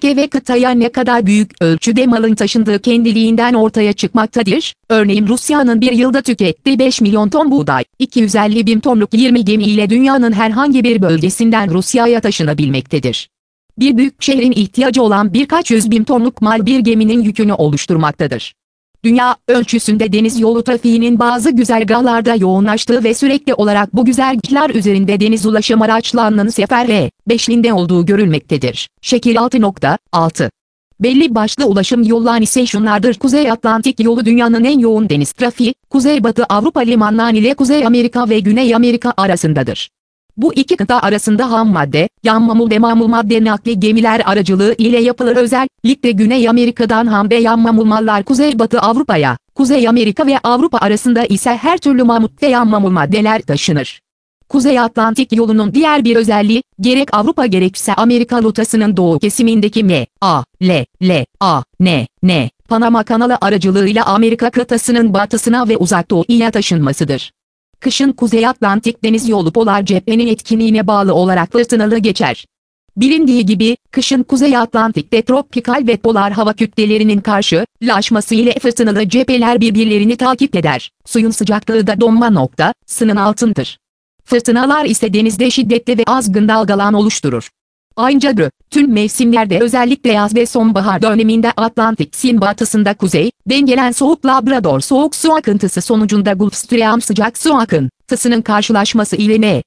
ülke ve kıtaya ne kadar büyük ölçüde malın taşındığı kendiliğinden ortaya çıkmaktadır. Örneğin Rusya'nın bir yılda tükettiği 5 milyon ton buğday, 250 bin tonluk 20 gemi ile dünyanın herhangi bir bölgesinden Rusya'ya taşınabilmektedir. Bir büyük şehrin ihtiyacı olan birkaç yüz bin tonluk mal bir geminin yükünü oluşturmaktadır. Dünya ölçüsünde deniz yolu trafiğinin bazı güzergahlarda yoğunlaştığı ve sürekli olarak bu güzergahlar üzerinde deniz ulaşım araçlarının sefer ve beşliğinde olduğu görülmektedir. Şekil 6.6 Belli başlı ulaşım yolları ise şunlardır. Kuzey Atlantik yolu dünyanın en yoğun deniz trafiği, Kuzeybatı Avrupa limanları ile Kuzey Amerika ve Güney Amerika arasındadır. Bu iki kıta arasında ham madde, yan mamul ve mamul madde nakli gemiler aracılığı ile yapılır. Özellikle Güney Amerika'dan ham ve yan mamul mallar Kuzeybatı Avrupa'ya, Kuzey Amerika ve Avrupa arasında ise her türlü mamut ve yan mamul maddeler taşınır. Kuzey Atlantik yolunun diğer bir özelliği, gerek Avrupa gerekse Amerika rotasının doğu kesimindeki M.A.L.A.N.N. Panama Kanalı aracılığıyla Amerika kıtasının batısına ve uzak doğuya taşınmasıdır. Kışın Kuzey Atlantik deniz yolu polar cephenin etkinliğine bağlı olarak fırtınalı geçer. Bilindiği gibi, kışın Kuzey Atlantik'te tropikal ve polar hava kütlelerinin karşılaşması ile fırtınalı cepheler birbirlerini takip eder. Suyun sıcaklığı da donma noktasının altındır. Fırtınalar ise denizde şiddetli ve azgın dalgalan oluşturur. Ayrıca bütün mevsimlerde özellikle yaz ve sonbahar döneminde Atlantik'in batısında kuzeyden gelen soğuk Labrador soğuk su akıntısı sonucunda Gulf Stream sıcak su akıntısının karşılaşması ile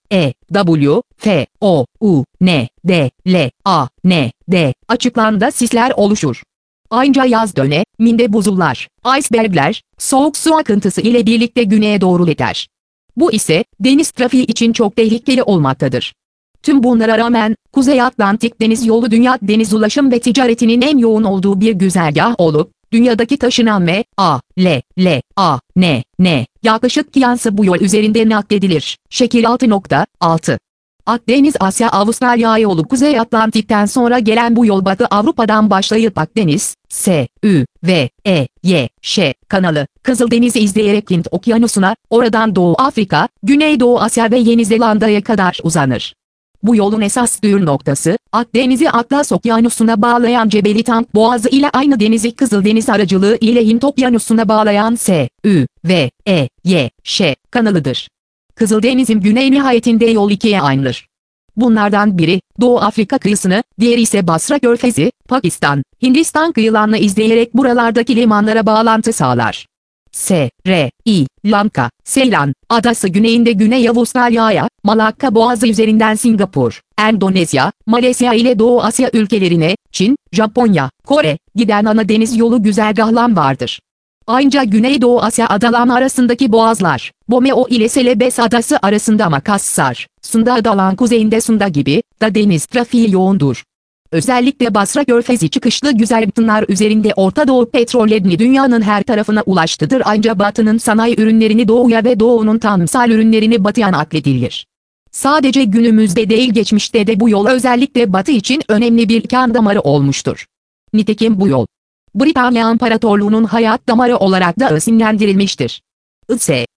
NEWFOUNDLAND açıklarında sisler oluşur. Ayrıca yaz döneminde buzullar, icebergler, soğuk su akıntısı ile birlikte güneye doğru gider. Bu ise deniz trafiği için çok tehlikeli olmaktadır. Tüm bunlara rağmen, Kuzey Atlantik Deniz Yolu dünya deniz ulaşım ve ticaretinin en yoğun olduğu bir güzergah olup, dünyadaki taşınan M.A.L.L.A.N.N. yaklaşık yansı bu yol üzerinde nakledilir. Şekil 6.6 Akdeniz Asya Avustralya yolu Kuzey Atlantik'ten sonra gelen bu yol Batı Avrupa'dan başlayıp Akdeniz, S.Ü.V.E.Y.Ş. kanalı, Kızıldeniz'i izleyerek Hint Okyanusu'na, oradan Doğu Afrika, Güneydoğu Asya ve Yeni Zelanda'ya kadar uzanır. Bu yolun esas düğüm noktası, Akdeniz'i Atlas Okyanusu'na bağlayan Cebeli Tank Boğazı ile aynı denizi Kızıldeniz aracılığı ile Hint Okyanusu'na bağlayan S.Ü.V.E.Y.Ş. kanalıdır. Kızıldeniz'in güney nihayetinde yol ikiye ayrılır. Bunlardan biri, Doğu Afrika kıyısını, diğeri ise Basra Körfezi, Pakistan, Hindistan kıyılarını izleyerek buralardaki limanlara bağlantı sağlar. Sri Lanka, Seylan adası güneyinde Güney Avustralya'ya, Malakka Boğazı üzerinden Singapur, Endonezya, Malezya ile Doğu Asya ülkelerine, Çin, Japonya, Kore, giden ana deniz yolu güzergahlar vardır. Ayrıca Güneydoğu Asya adaları arasındaki boğazlar, Borneo ile Celebes adası arasında Makassar, Sunda adaların kuzeyinde Sunda gibi, da deniz trafiği yoğundur. Özellikle Basra Körfezi çıkışlı güzergahlar üzerinde Orta Doğu petrollerini dünyanın her tarafına ulaştıdır. Ayrıca Batı'nın sanayi ürünlerini Doğu'ya ve Doğu'nun tarımsal ürünlerini Batı'ya nakledilir. Sadece günümüzde değil geçmişte de bu yol özellikle Batı için önemli bir kan damarı olmuştur. Nitekim bu yol, Britanya İmparatorluğu'nun hayat damarı olarak da isimlendirilmiştir.